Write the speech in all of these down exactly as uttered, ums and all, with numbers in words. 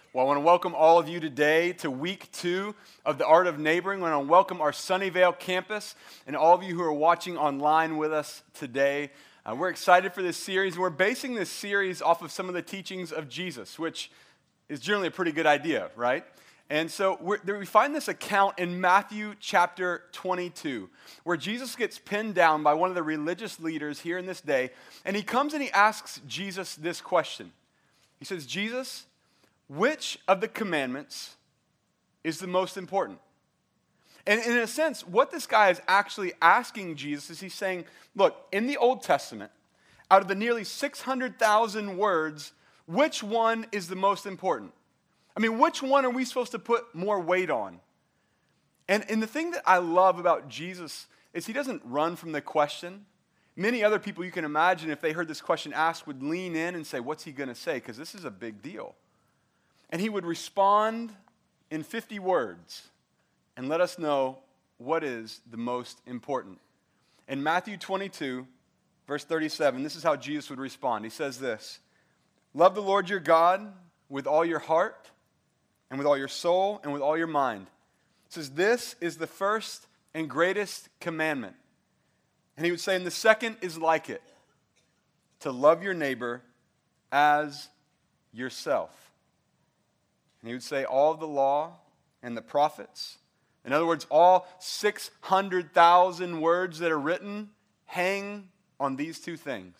Well, I want to welcome all of you today to week two of the Art of Neighboring. I want to welcome our Sunnyvale campus and all of you who are watching online with us today. Uh, we're excited for this series, and we're basing this series off of some of the teachings of Jesus, which is generally a pretty good idea, right? And so we're, there we find this account in Matthew chapter twenty-two, where Jesus gets pinned down by one of the religious leaders here in this day, and he comes and he asks Jesus this question. He says, Jesus, which of the commandments is the most important? And in a sense, what this guy is actually asking Jesus is he's saying, look, in the Old Testament, out of the nearly six hundred thousand words, which one is the most important? I mean, which one are we supposed to put more weight on? And, and the thing that I love about Jesus is he doesn't run from the question. Many other people you can imagine, if they heard this question asked, would lean in and say, what's he going to say? Because this is a big deal. And he would respond in fifty words and let us know what is the most important. In Matthew twenty-two, verse thirty-seven, this is how Jesus would respond. He says this, love the Lord your God with all your heart and with all your soul and with all your mind. It says this is the first and greatest commandment. And he would say, and the second is like it, to love your neighbor as yourself. And he would say all the law and the prophets, in other words, all six hundred thousand words that are written hang on these two things,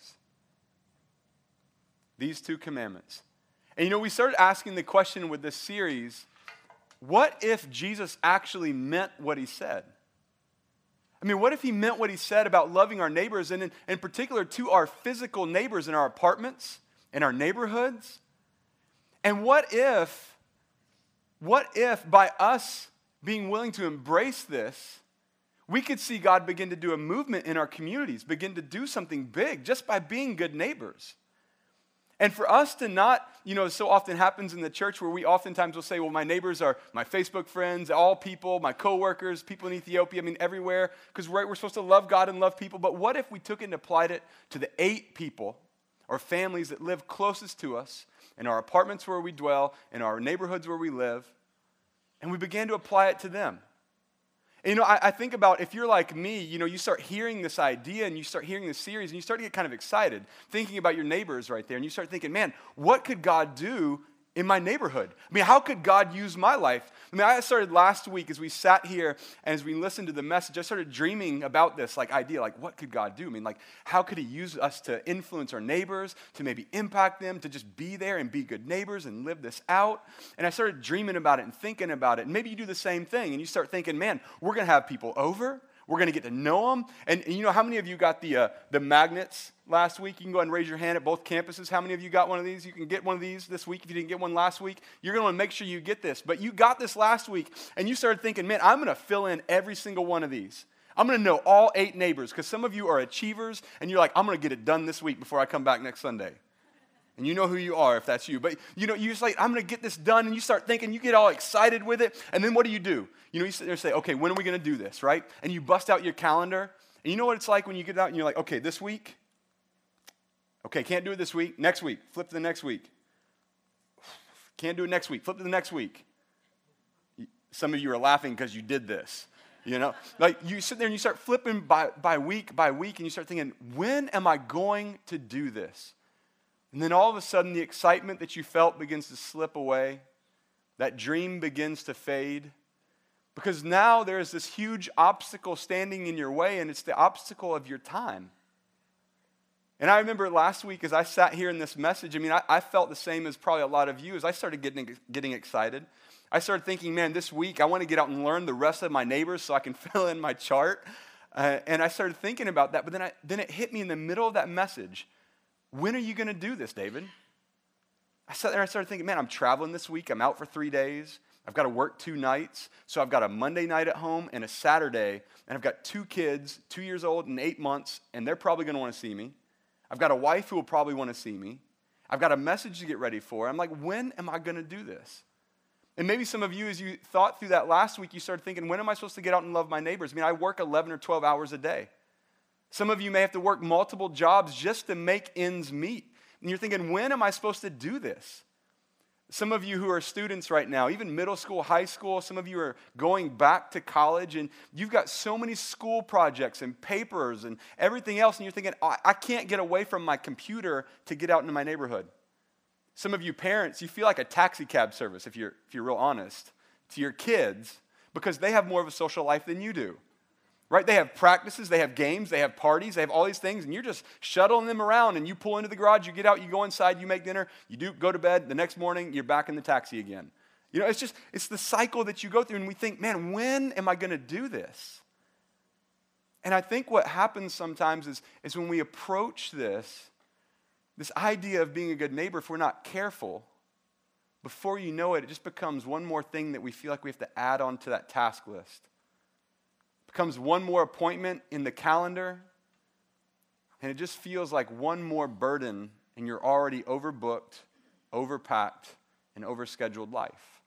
these two commandments. And you know, we started asking the question with this series, what if Jesus actually meant what he said? I mean, what if he meant what he said about loving our neighbors, and in, in particular to our physical neighbors in our apartments, in our neighborhoods? And what if What if by us being willing to embrace this, we could see God begin to do a movement in our communities, begin to do something big just by being good neighbors? And for us to not, you know, so often happens in the church where we oftentimes will say, well, my neighbors are my Facebook friends, all people, my coworkers, people in Ethiopia, I mean, everywhere, because we're, we're supposed to love God and love people. But what if we took it and applied it to the eight people or families that live closest to us, in our apartments where we dwell, in our neighborhoods where we live, and we began to apply it to them? And, you know, I, I think about if you're like me, you know, you start hearing this idea and you start hearing this series and you start to get kind of excited thinking about your neighbors right there. And you start thinking, man, what could God do in my neighborhood? I mean, how could God use my life? I mean, I started last week as we sat here and as we listened to the message, I started dreaming about this like idea, like what could God do? I mean, like how could he use us to influence our neighbors, to maybe impact them, to just be there and be good neighbors and live this out? And I started dreaming about it and thinking about it. And maybe you do the same thing and you start thinking, man, we're going to have people over. We're going to get to know them. And, and you know, how many of you got the uh, the magnets last week? You can go ahead and raise your hand at both campuses. How many of you got one of these? You can get one of these this week if you didn't get one last week. You're going to want to make sure you get this. But you got this last week, and you started thinking, man, I'm going to fill in every single one of these. I'm going to know all eight neighbors, because some of you are achievers, and you're like, I'm going to get it done this week before I come back next Sunday. And you know who you are if that's you. But, you know, you're just like, I'm going to get this done. And you start thinking, you get all excited with it. And then what do you do? You know, you sit there and say, okay, when are we going to do this, right? And you bust out your calendar. And you know what it's like when you get out and you're like, okay, this week? Okay, can't do it this week. Next week. Flip to the next week. Can't do it next week. Flip to the next week. Some of you are laughing because you did this. You know, like you sit there and you start flipping by, by week by week. And you start thinking, when am I going to do this? And then all of a sudden, the excitement that you felt begins to slip away. That dream begins to fade. Because now there's this huge obstacle standing in your way, and it's the obstacle of your time. And I remember last week as I sat here in this message, I mean, I, I felt the same as probably a lot of you as I started getting, getting excited. I started thinking, man, this week I want to get out and learn the rest of my neighbors so I can fill in my chart. Uh, and I started thinking about that, but then, I, then it hit me in the middle of that message. When are you going to do this, David? I sat there and I started thinking, man, I'm traveling this week. I'm out for three days. I've got to work two nights. So I've got a Monday night at home and a Saturday. And I've got two kids, two years old and eight months, and they're probably going to want to see me. I've got a wife who will probably want to see me. I've got a message to get ready for. I'm like, when am I going to do this? And maybe some of you, as you thought through that last week, you started thinking, when am I supposed to get out and love my neighbors? I mean, I work eleven or twelve hours a day. Some of you may have to work multiple jobs just to make ends meet. And you're thinking, when am I supposed to do this? Some of you who are students right now, even middle school, high school, some of you are going back to college, and you've got so many school projects and papers and everything else, and you're thinking, I, I can't get away from my computer to get out into my neighborhood. Some of you parents, you feel like a taxi cab service, if you're, if you're real honest, to your kids, because they have more of a social life than you do. Right? They have practices, they have games, they have parties, they have all these things, and you're just shuttling them around, and you pull into the garage, you get out, you go inside, you make dinner, you do go to bed, the next morning, you're back in the taxi again. You know, it's just, it's the cycle that you go through, and we think, man, when am I going to do this? And I think what happens sometimes is, is when we approach this, this idea of being a good neighbor, if we're not careful, before you know it, it just becomes one more thing that we feel like we have to add on to that task list. Becomes one more appointment in the calendar, and it just feels like one more burden in your already overbooked, overpacked, and overscheduled life.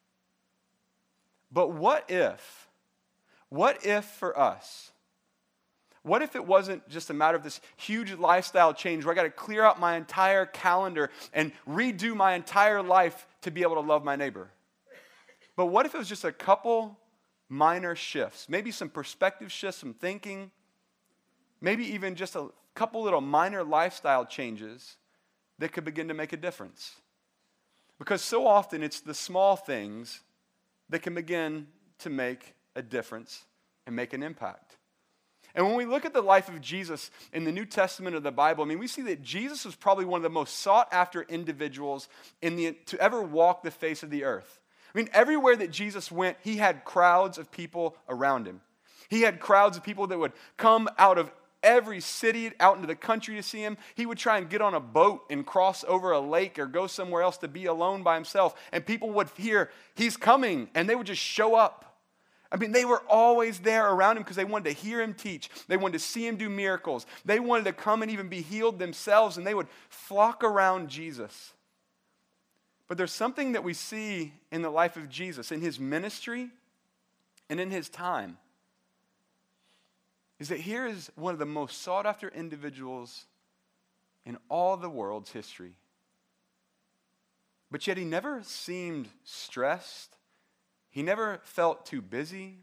But what if, what if for us, what if it wasn't just a matter of this huge lifestyle change where I got to clear out my entire calendar and redo my entire life to be able to love my neighbor? But what if it was just a couple minor shifts, maybe some perspective shifts, some thinking, maybe even just a couple little minor lifestyle changes that could begin to make a difference. Because so often it's the small things that can begin to make a difference and make an impact. And when we look at the life of Jesus in the New Testament of the Bible, I mean, we see that Jesus was probably one of the most sought after individuals in the, to ever walk the face of the earth. I mean, everywhere that Jesus went, he had crowds of people around him. He had crowds of people that would come out of every city out into the country to see him. He would try and get on a boat and cross over a lake or go somewhere else to be alone by himself. And people would hear, he's coming, and they would just show up. I mean, they were always there around him because they wanted to hear him teach. They wanted to see him do miracles. They wanted to come and even be healed themselves, and they would flock around Jesus. But there's something that we see in the life of Jesus, in his ministry and in his time, is that here is one of the most sought after individuals in all the world's history. But yet he never seemed stressed. He never felt too busy.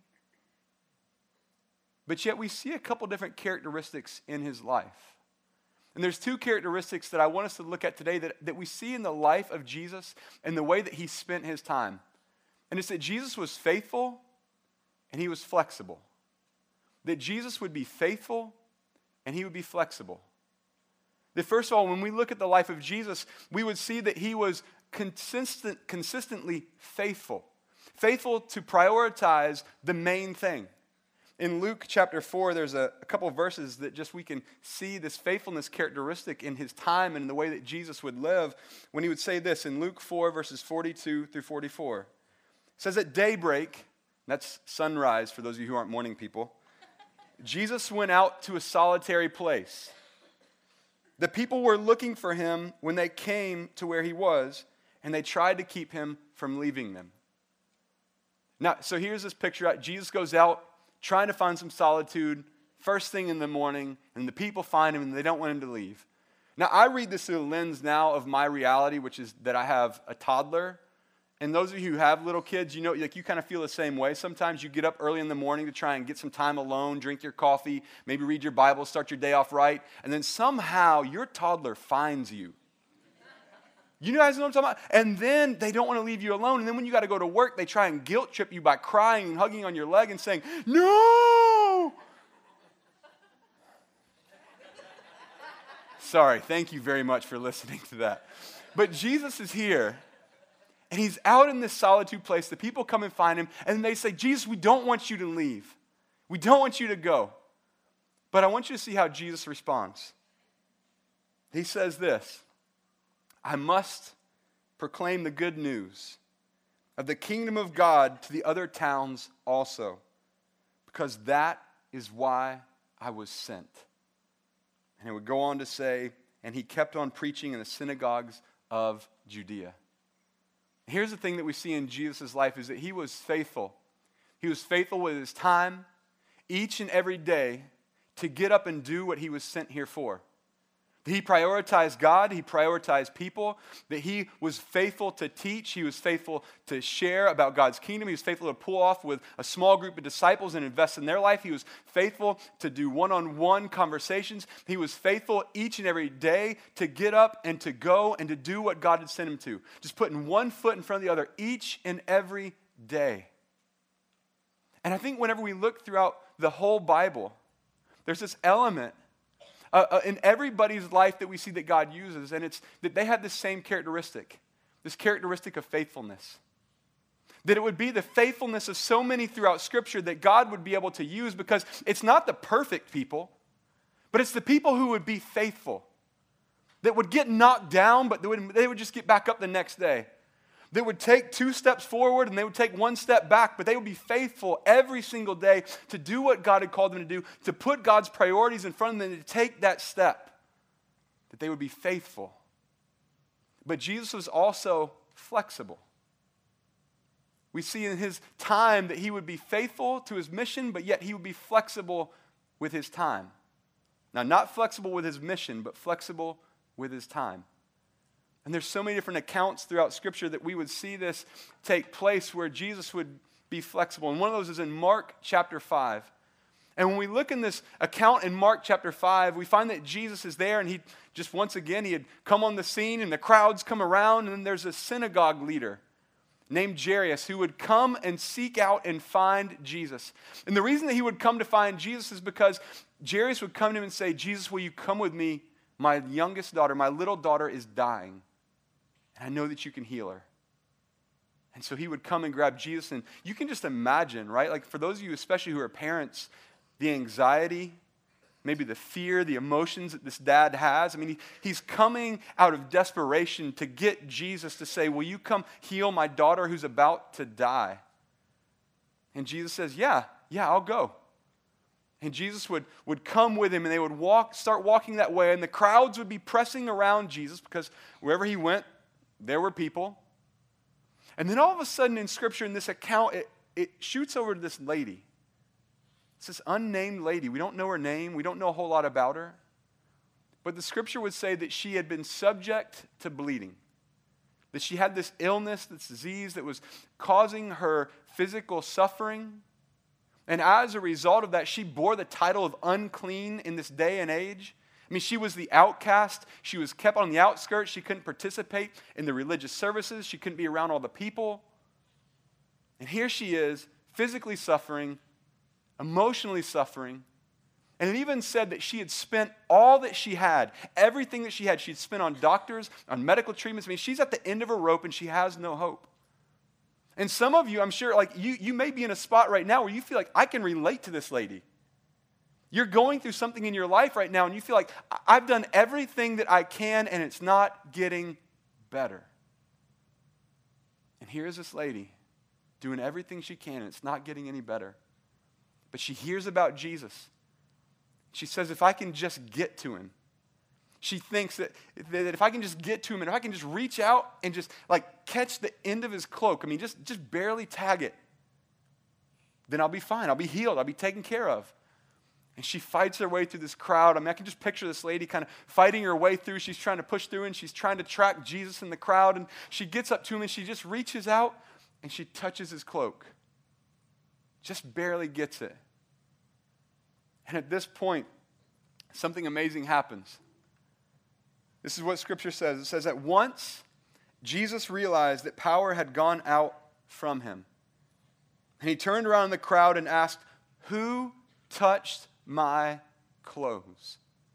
But yet we see a couple different characteristics in his life. And there's two characteristics that I want us to look at today that, that we see in the life of Jesus and the way that he spent his time. And it's that Jesus was faithful and he was flexible. That Jesus would be faithful and he would be flexible. That first of all, when we look at the life of Jesus, we would see that he was consistent, consistently faithful. Faithful to prioritize the main thing. In Luke chapter four, there's a, a couple of verses that just we can see this faithfulness characteristic in his time and in the way that Jesus would live when he would say this in Luke four, verses forty-two through forty-four. It says, at daybreak, that's sunrise for those of you who aren't morning people, Jesus went out to a solitary place. The people were looking for him when they came to where he was, and they tried to keep him from leaving them. Now, so here's this picture. Jesus goes out trying to find some solitude first thing in the morning, and the people find him and they don't want him to leave. Now, I read this through the lens now of my reality, which is that I have a toddler. And those of you who have little kids, you know, like you kind of feel the same way. Sometimes you get up early in the morning to try and get some time alone, drink your coffee, maybe read your Bible, start your day off right, and then somehow your toddler finds you. You guys know what I'm talking about? And then they don't want to leave you alone. And then when you got to go to work, they try and guilt trip you by crying and hugging on your leg and saying, no! Sorry, thank you very much for listening to that. But Jesus is here, and he's out in this solitude place. The people come and find him, and they say, Jesus, we don't want you to leave. We don't want you to go. But I want you to see how Jesus responds. He says this, I must proclaim the good news of the kingdom of God to the other towns also, because that is why I was sent. And it would go on to say, and he kept on preaching in the synagogues of Judea. Here's the thing that we see in Jesus' life is that he was faithful. He was faithful with his time each and every day to get up and do what he was sent here for. He prioritized God, he prioritized people, that he was faithful to teach, he was faithful to share about God's kingdom, he was faithful to pull off with a small group of disciples and invest in their life, he was faithful to do one-on-one conversations, he was faithful each and every day to get up and to go and to do what God had sent him to. Just putting one foot in front of the other each and every day. And I think whenever we look throughout the whole Bible, there's this element Uh, uh, in everybody's life that we see that God uses, and it's that they have this same characteristic, this characteristic of faithfulness. That it would be the faithfulness of so many throughout Scripture that God would be able to use, because it's not the perfect people, but it's the people who would be faithful, that would get knocked down, but they would, they would just get back up the next day. They would take two steps forward and they would take one step back, but they would be faithful every single day to do what God had called them to do, to put God's priorities in front of them, to take that step, that they would be faithful. But Jesus was also flexible. We see in his time that he would be faithful to his mission, but yet he would be flexible with his time. Now, not flexible with his mission, but flexible with his time. And there's so many different accounts throughout Scripture that we would see this take place where Jesus would be flexible. And one of those is in Mark chapter five. And when we look in this account in Mark chapter five, we find that Jesus is there, and he just once again, he had come on the scene, and the crowds come around, and then there's a synagogue leader named Jairus who would come and seek out and find Jesus. And the reason that he would come to find Jesus is because Jairus would come to him and say, "Jesus, will you come with me? My youngest daughter, my little daughter is dying. I know that you can heal her." And so he would come and grab Jesus, and you can just imagine, right? Like for those of you, especially who are parents, the anxiety, maybe the fear, the emotions that this dad has. I mean, he, he's coming out of desperation to get Jesus to say, "Will you come heal my daughter who's about to die?" And Jesus says, yeah, yeah, I'll go. And Jesus would, would come with him, and they would walk, start walking that way, and the crowds would be pressing around Jesus because wherever he went, there were people. And then all of a sudden in Scripture, in this account, it, it shoots over to this lady. It's this unnamed lady. We don't know her name. We don't know a whole lot about her. But the Scripture would say that she had been subject to bleeding. That she had this illness, this disease that was causing her physical suffering. And as a result of that, she bore the title of unclean in this day and age. I mean, she was the outcast. She was kept on the outskirts. She couldn't participate in the religious services. She couldn't be around all the people. And here she is, physically suffering, emotionally suffering. And it even said that she had spent all that she had, everything that she had, she'd spent on doctors, on medical treatments. I mean, she's at the end of her rope and she has no hope. And some of you, I'm sure, like you, you may be in a spot right now where you feel like, I can relate to this lady. You're going through something in your life right now and you feel like, I've done everything that I can and it's not getting better. And here's this lady doing everything she can and it's not getting any better. But she hears about Jesus. She says, if I can just get to him. She thinks that, that if I can just get to him and if I can just reach out and just like catch the end of his cloak, I mean, just, just barely tag it, then I'll be fine. I'll be healed. I'll be taken care of. And she fights her way through this crowd. I mean, I can just picture this lady kind of fighting her way through. She's trying to push through and she's trying to track Jesus in the crowd. And she gets up to him and she just reaches out and she touches his cloak. Just barely gets it. And at this point, something amazing happens. This is what Scripture says. It says, at once, Jesus realized that power had gone out from him. And he turned around in the crowd and asked, who touched my clothes?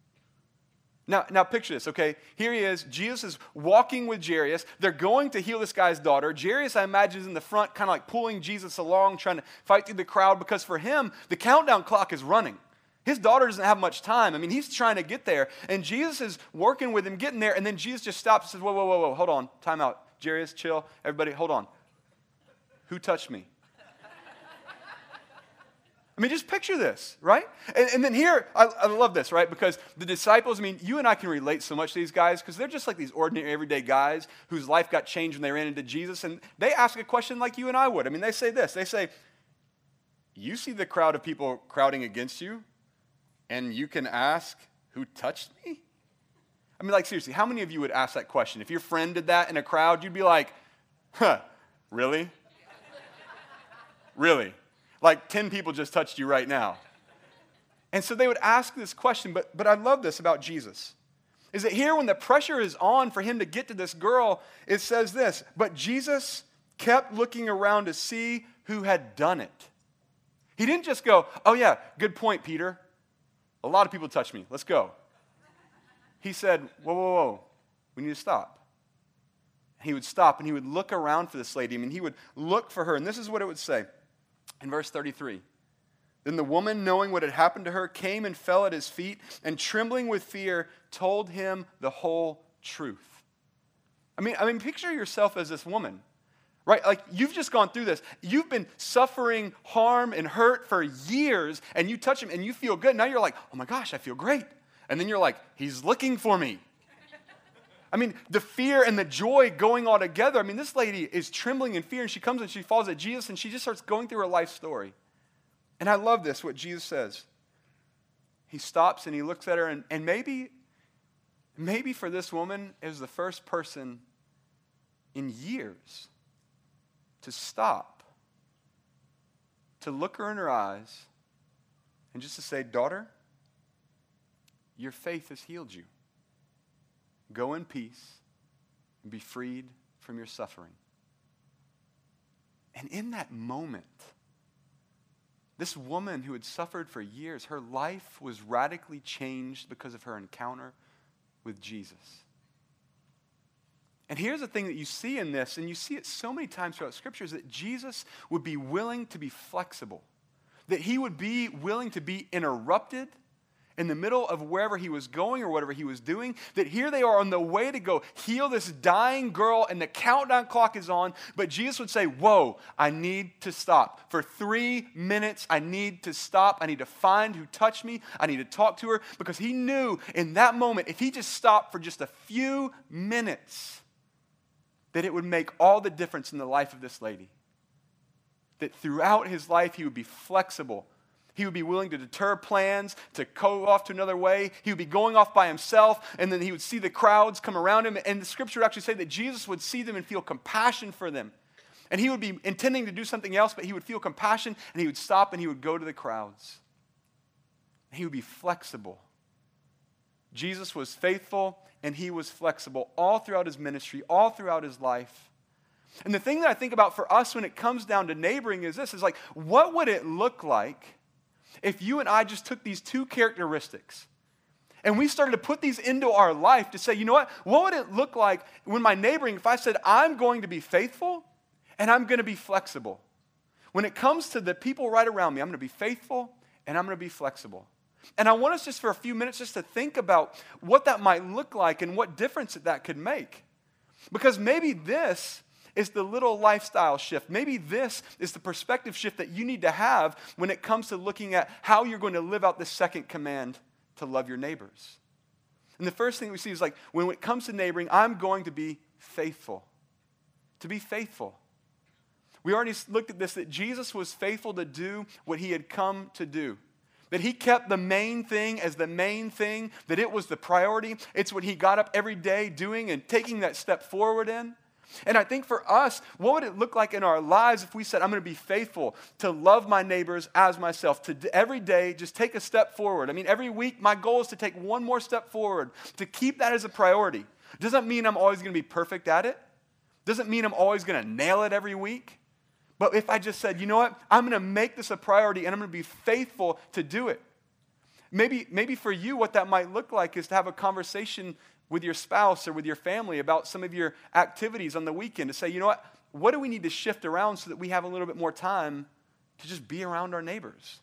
Now, now picture this, okay? Here he is. Jesus is walking with Jairus. They're going to heal this guy's daughter. Jairus, I imagine, is in the front, kind of like pulling Jesus along, trying to fight through the crowd, because for him, the countdown clock is running. His daughter doesn't have much time. I mean, he's trying to get there, and Jesus is working with him, getting there, and then Jesus just stops and says, whoa, whoa, whoa, whoa, hold on, time out. Jairus, chill. Everybody, hold on. Who touched me? I mean, just picture this, right? And, and then here, I, I love this, right? Because the disciples, I mean, you and I can relate so much to these guys because they're just like these ordinary, everyday guys whose life got changed when they ran into Jesus, and they ask a question like you and I would. I mean, they say this. They say, you see the crowd of people crowding against you, and you can ask, who touched me? mean, like, seriously, how many of you would ask that question? If your friend did that in a crowd, you'd be like, huh, really? Really? Like ten people just touched you right now. And so they would ask this question, but, but I love this about Jesus. Is that here when the pressure is on for him to get to this girl, it says this, but Jesus kept looking around to see who had done it. He didn't just go, oh yeah, good point, Peter. A lot of people touched me. Let's go. He said, whoa, whoa, whoa, we need to stop. He would stop and he would look around for this lady. I mean, he would look for her. And this is what it would say in verse thirty-three. Then the woman, knowing what had happened to her, came and fell at his feet, and trembling with fear, told him the whole truth. I mean, I mean, picture yourself as this woman, right? Like, you've just gone through this. You've been suffering harm and hurt for years, and you touch him, and you feel good. Now you're like, oh my gosh, I feel great. And then you're like, he's looking for me. I mean, the fear and the joy going all together. I mean, this lady is trembling in fear, and she comes and she falls at Jesus, and she just starts going through her life story. And I love this, what Jesus says. He stops and he looks at her, and, and maybe, maybe for this woman, it was the first person in years to stop, to look her in her eyes, and just to say, daughter, your faith has healed you. Go in peace and be freed from your suffering. And in that moment, this woman who had suffered for years, her life was radically changed because of her encounter with Jesus. And here's the thing that you see in this, and you see it so many times throughout Scripture, is that Jesus would be willing to be flexible, that he would be willing to be interrupted in the middle of wherever he was going or whatever he was doing, that here they are on the way to go heal this dying girl, and the countdown clock is on, but Jesus would say, whoa, I need to stop. For three minutes, I need to stop. I need to find who touched me. I need to talk to her, because he knew in that moment, if he just stopped for just a few minutes, that it would make all the difference in the life of this lady. That throughout his life, he would be flexible. He would be willing to deter plans, to go off to another way. He would be going off by himself, and then he would see the crowds come around him. And the Scripture would actually say that Jesus would see them and feel compassion for them. And he would be intending to do something else, but he would feel compassion, and he would stop, and he would go to the crowds. He would be flexible. Jesus was faithful, and he was flexible all throughout his ministry, all throughout his life. And the thing that I think about for us when it comes down to neighboring is this, is like, what would it look like if you and I just took these two characteristics and we started to put these into our life to say, you know what, what would it look like when my neighboring, if I said, I'm going to be faithful and I'm going to be flexible. When it comes to the people right around me, I'm going to be faithful and I'm going to be flexible. And I want us just for a few minutes just to think about what that might look like and what difference that, that could make. Because maybe this is the little lifestyle shift. Maybe this is the perspective shift that you need to have when it comes to looking at how you're going to live out the second command to love your neighbors. And the first thing we see is like, when it comes to neighboring, I'm going to be faithful. To be faithful. We already looked at this, that Jesus was faithful to do what he had come to do. That he kept the main thing as the main thing, that it was the priority. It's what he got up every day doing and taking that step forward in. And I think for us, what would it look like in our lives if we said, I'm going to be faithful to love my neighbors as myself, to every day just take a step forward. I mean, every week my goal is to take one more step forward, to keep that as a priority. Doesn't mean I'm always going to be perfect at it. Doesn't mean I'm always going to nail it every week. But if I just said, you know what, I'm going to make this a priority and I'm going to be faithful to do it. Maybe, maybe for you, what that might look like is to have a conversation with your spouse or with your family about some of your activities on the weekend, to say, you know what, what do we need to shift around so that we have a little bit more time to just be around our neighbors?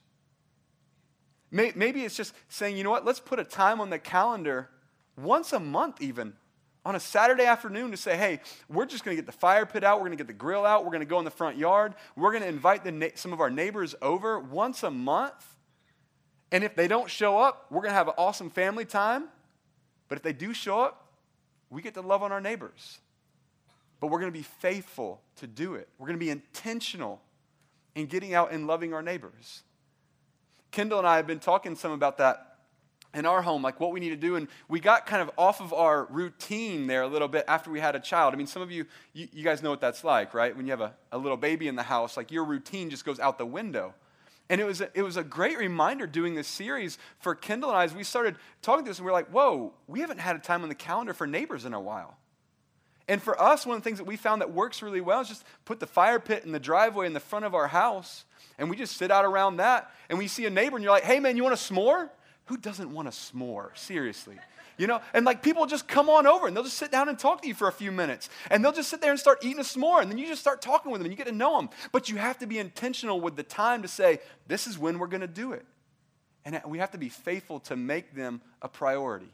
Maybe it's just saying, you know what, let's put a time on the calendar once a month even, on a Saturday afternoon, to say, hey, we're just going to get the fire pit out, we're going to get the grill out, we're going to go in the front yard, we're going to invite the na- some of our neighbors over once a month, and if they don't show up, we're going to have an awesome family time. But if they do show up, we get to love on our neighbors. But we're going to be faithful to do it. We're going to be intentional in getting out and loving our neighbors. Kendall and I have been talking some about that in our home, like what we need to do. And we got kind of off of our routine there a little bit after we had a child. I mean, some of you, you, you guys know what that's like, right? When you have a, a little baby in the house, like your routine just goes out the window. And it was a, it was a great reminder doing this series for Kendall and I as we started talking to this, and we were like, whoa, we haven't had a time on the calendar for neighbors in a while. And for us, one of the things that we found that works really well is just put the fire pit in the driveway in the front of our house, and we just sit out around that, and we see a neighbor, and you're like, hey, man, you want a s'more? Who doesn't want a s'more? Seriously. You know, and like people just come on over and they'll just sit down and talk to you for a few minutes. And they'll just sit there and start eating a s'more. And then you just start talking with them and you get to know them. But you have to be intentional with the time to say, this is when we're going to do it. And we have to be faithful to make them a priority.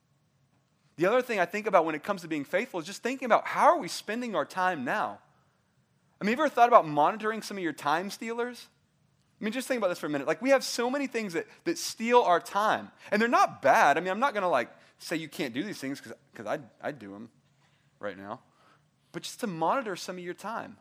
The other thing I think about when it comes to being faithful is just thinking about how are we spending our time now? I mean, have you ever thought about monitoring some of your time stealers? I mean, just think about this for a minute. Like, we have so many things that, that steal our time. And they're not bad. I mean, I'm not going to, like, say you can't do these things because I I do them right now. But just to monitor some of your time.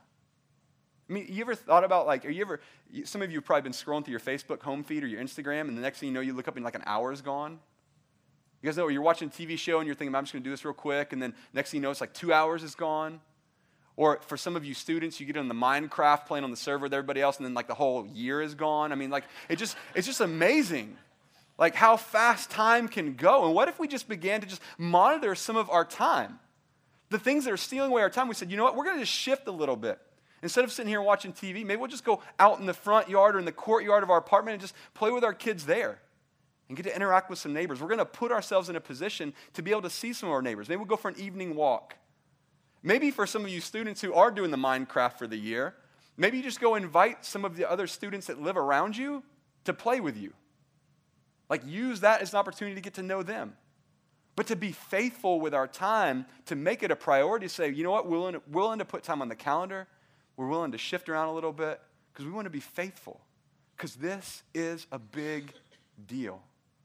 I mean, you ever thought about, like, are you ever, some of you have probably been scrolling through your Facebook home feed or your Instagram, and the next thing you know, you look up and, like, an hour is gone? You guys know, you're watching a T V show and you're thinking, I'm just going to do this real quick, and then next thing you know, it's like two hours is gone. Or for some of you students, you get on the Minecraft playing on the server with everybody else, and then like the whole year is gone. I mean, like it just it's just amazing, like how fast time can go. And what if we just began to just monitor some of our time? The things that are stealing away our time, we said, you know what, we're going to just shift a little bit. Instead of sitting here watching T V, maybe we'll just go out in the front yard or in the courtyard of our apartment and just play with our kids there and get to interact with some neighbors. We're going to put ourselves in a position to be able to see some of our neighbors. Maybe we'll go for an evening walk. Maybe for some of you students who are doing the Minecraft for the year, maybe you just go invite some of the other students that live around you to play with you. Like, use that as an opportunity to get to know them. But to be faithful with our time, to make it a priority, to say, you know what, we're willing to, we're willing to put time on the calendar, we're willing to shift around a little bit, because we want to be faithful. Because this is a big deal.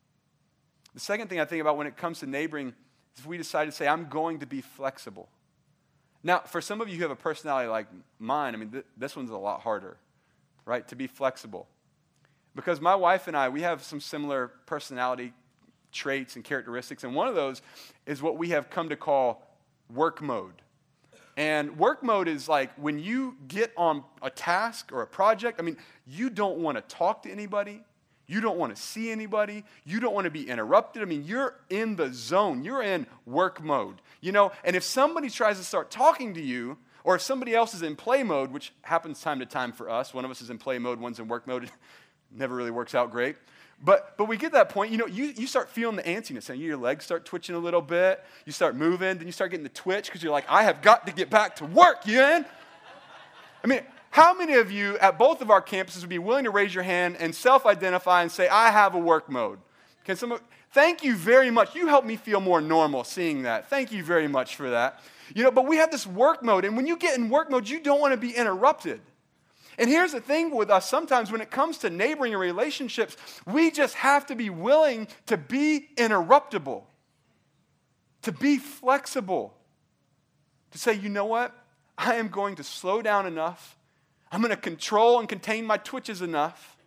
The second thing I think about when it comes to neighboring is if we decide to say, I'm going to be flexible. Now, for some of you who have a personality like mine, I mean, th- this one's a lot harder, right, to be flexible. Because my wife and I, we have some similar personality traits and characteristics, and one of those is what we have come to call work mode. And work mode is like when you get on a task or a project, I mean, you don't want to talk to anybody. You don't want to see anybody. You don't want to be interrupted. I mean, you're in the zone. You're in work mode, you know? And if somebody tries to start talking to you, or if somebody else is in play mode, which happens time to time for us, one of us is in play mode, one's in work mode, it never really works out great. But but we get that point, you know, you, you start feeling the antsiness, and your legs start twitching a little bit. You start moving, then you start getting the twitch because you're like, I have got to get back to work, you in? I mean, how many of you at both of our campuses would be willing to raise your hand and self-identify and say, I have a work mode? Can some? Thank you very much. You helped me feel more normal seeing that. Thank you very much for that. You know, but we have this work mode, and when you get in work mode, you don't want to be interrupted. And here's the thing with us, sometimes when it comes to neighboring and relationships, we just have to be willing to be interruptible, to be flexible, to say, you know what? I am going to slow down enough. I'm going to control and contain my twitches enough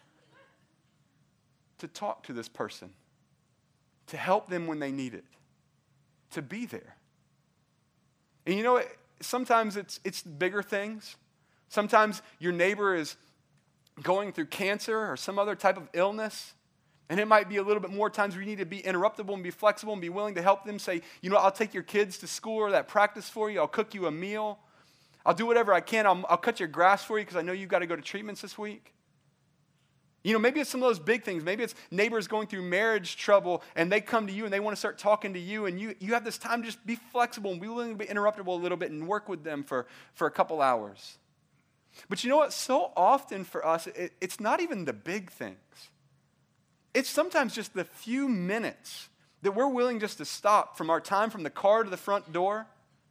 to talk to this person, to help them when they need it, to be there. And you know, sometimes it's it's bigger things. Sometimes your neighbor is going through cancer or some other type of illness, and it might be a little bit more times where you need to be interruptible and be flexible and be willing to help them. Say, you know, I'll take your kids to school or that practice for you. I'll cook you a meal. I'll do whatever I can. I'll, I'll cut your grass for you because I know you've got to go to treatments this week. You know, maybe it's some of those big things. Maybe it's neighbors going through marriage trouble, and they come to you and they want to start talking to you, and you, you have this time to just be flexible and be willing to be interruptible a little bit and work with them for, for a couple hours. But you know what? So often for us, it, it's not even the big things. It's sometimes just the few minutes that we're willing just to stop from our time from the car to the front door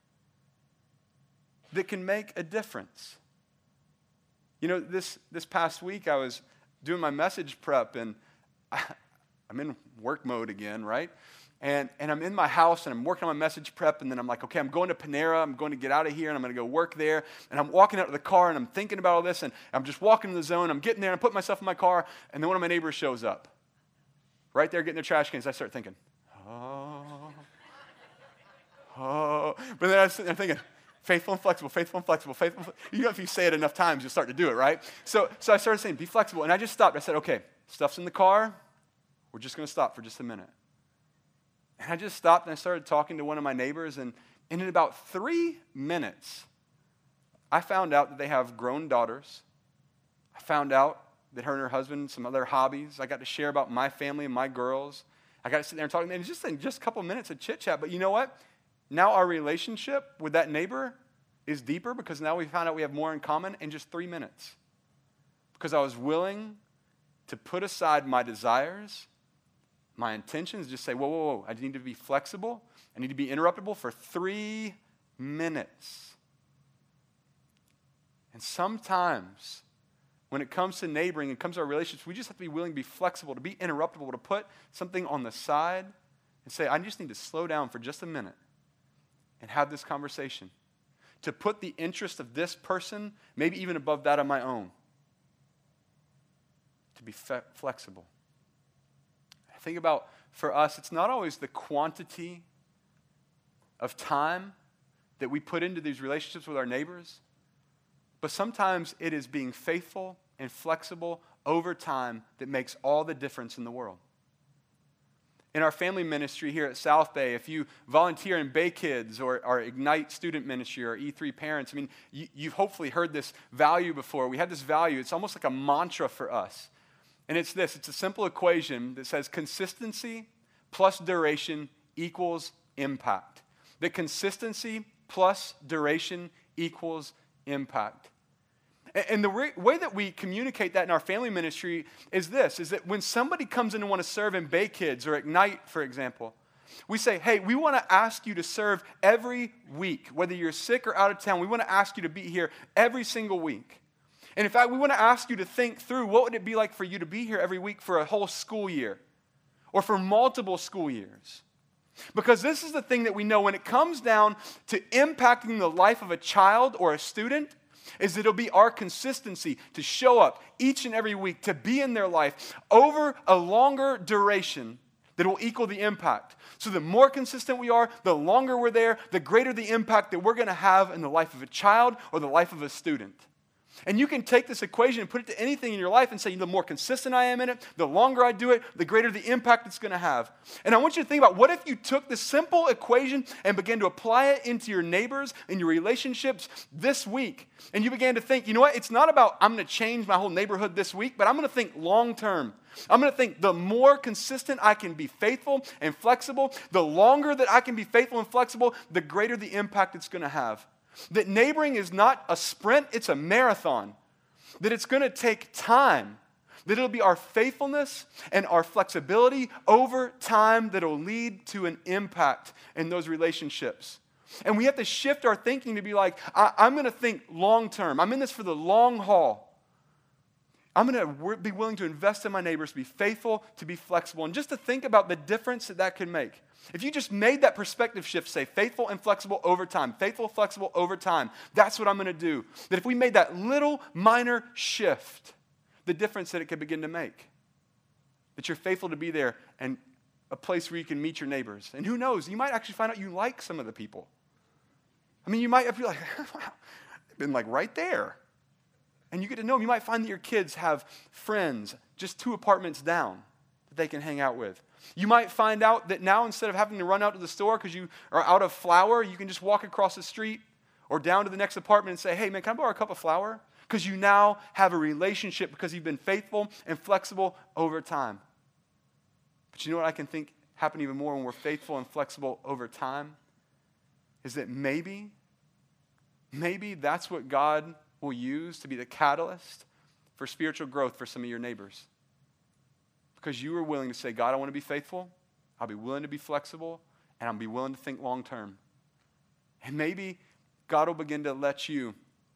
that can make a difference. You know, this, this past week I was doing my message prep, and I, I'm in work mode again, right? And and I'm in my house, and I'm working on my message prep, and then I'm like, okay, I'm going to Panera. I'm going to get out of here, and I'm going to go work there. And I'm walking out to the car, and I'm thinking about all this, and I'm just walking in the zone. I'm getting there, and I'm putting myself in my car, and then one of my neighbors shows up. right there getting their trash cans, I start thinking, oh, oh. But then I was sitting there thinking, faithful and flexible, faithful and flexible, faithful and flexible. You know, if you say it enough times, you'll start to do it, right? So, so I started saying, be flexible. And I just stopped. I said, okay, stuff's in the car. We're just going to stop for just a minute. And I just stopped and I started talking to one of my neighbors. And, and in about three minutes, I found out that they have grown daughters. I found out that her and her husband, some other hobbies. I got to share about my family and my girls. I got to sit there and talk to them. And just in just a couple of minutes of chit chat. But you know what? Now our relationship with that neighbor is deeper because now we found out we have more in common in just three minutes. Because I was willing to put aside my desires, my intentions, just say, whoa, whoa, whoa, I need to be flexible. I need to be interruptible for three minutes. And sometimes when it comes to neighboring, it comes to our relationships, we just have to be willing to be flexible, to be interruptible, to put something on the side and say, I just need to slow down for just a minute and have this conversation. To put the interest of this person, maybe even above that of my own. To be fe- flexible. I think about, for us, it's not always the quantity of time that we put into these relationships with our neighbors, but sometimes it is being faithful and flexible over time that makes all the difference in the world. In our family ministry here at South Bay, if you volunteer in Bay Kids or our Ignite student ministry or E three parents, I mean, you, you've hopefully heard this value before. We have this value. It's almost like a mantra for us. And it's this. It's a simple equation that says consistency plus duration equals impact. That consistency plus duration equals impact. And the way that we communicate that in our family ministry is this, is that when somebody comes in and want to serve in Bay Kids or Ignite, for example, we say, hey, we want to ask you to serve every week. Whether you're sick or out of town, we want to ask you to be here every single week. And in fact, we want to ask you to think through what would it be like for you to be here every week for a whole school year or for multiple school years. Because this is the thing that we know when it comes down to impacting the life of a child or a student, is that it'll be our consistency to show up each and every week, to be in their life over a longer duration that will equal the impact. So the more consistent we are, the longer we're there, the greater the impact that we're going to have in the life of a child or the life of a student. And you can take this equation and put it to anything in your life and say, the more consistent I am in it, the longer I do it, the greater the impact it's going to have. And I want you to think about, what if you took this simple equation and began to apply it into your neighbors and your relationships this week? And you began to think, you know what, it's not about I'm going to change my whole neighborhood this week, but I'm going to think long term. I'm going to think the more consistent I can be faithful and flexible, the longer that I can be faithful and flexible, the greater the impact it's going to have. That neighboring is not a sprint, it's a marathon. That it's going to take time. That it'll be our faithfulness and our flexibility over time that will lead to an impact in those relationships. And we have to shift our thinking to be like, I- I'm going to think long term. I'm in this for the long haul. I'm going to be willing to invest in my neighbors, to be faithful, to be flexible, and just to think about the difference that that can make. If you just made that perspective shift, say faithful and flexible over time, faithful, flexible over time, that's what I'm going to do. That if we made that little minor shift, the difference that it could begin to make. That you're faithful to be there and a place where you can meet your neighbors. And who knows, you might actually find out you like some of the people. I mean, you might be like, wow, they've been like right there. And you get to know them. You might find that your kids have friends just two apartments down that they can hang out with. You might find out that now instead of having to run out to the store because you are out of flour, you can just walk across the street or down to the next apartment and say, hey, man, can I borrow a cup of flour? Because you now have a relationship because you've been faithful and flexible over time. But you know what I can think happen even more when we're faithful and flexible over time? Is that maybe, maybe that's what God will use to be the catalyst for spiritual growth for some of your neighbors. Because you were willing to say, God, I want to be faithful. I'll be willing to be flexible. And I'll be willing to think long term. And maybe God will begin to let you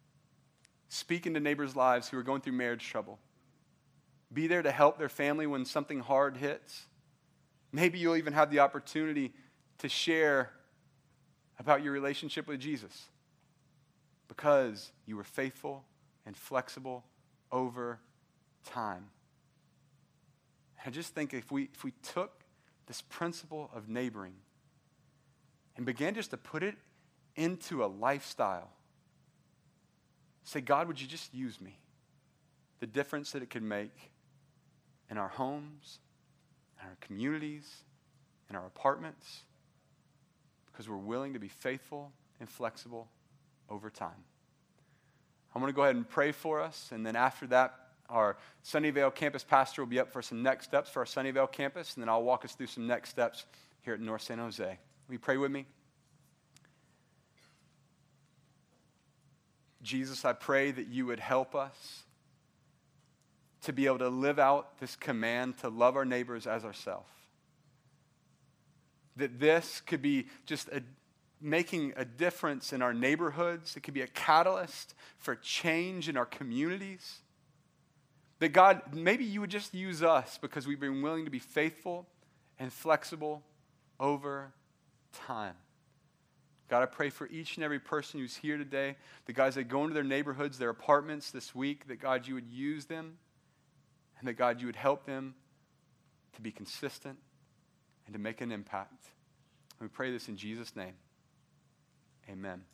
speak into neighbors' lives who are going through marriage trouble. Be there to help their family when something hard hits. Maybe you'll even have the opportunity to share about your relationship with Jesus. Because you were faithful and flexible over time. And I just think if we, if we took this principle of neighboring and began just to put it into a lifestyle, say, God, would you just use me? The difference that it could make in our homes, in our communities, in our apartments, because we're willing to be faithful and flexible over time. I'm going to go ahead and pray for us, and then after that, our Sunnyvale campus pastor will be up for some next steps for our Sunnyvale campus, and then I'll walk us through some next steps here at North San Jose. Will you pray with me? Jesus, I pray that you would help us to be able to live out this command to love our neighbors as ourselves. That this could be just a, making a difference in our neighborhoods. It could be a catalyst for change in our communities. That God, maybe you would just use us because we've been willing to be faithful and flexible over time. God, I pray for each and every person who's here today, the guys that go into their neighborhoods, their apartments this week, that God, you would use them, and that God, you would help them to be consistent and to make an impact. We pray this in Jesus' name. Amen.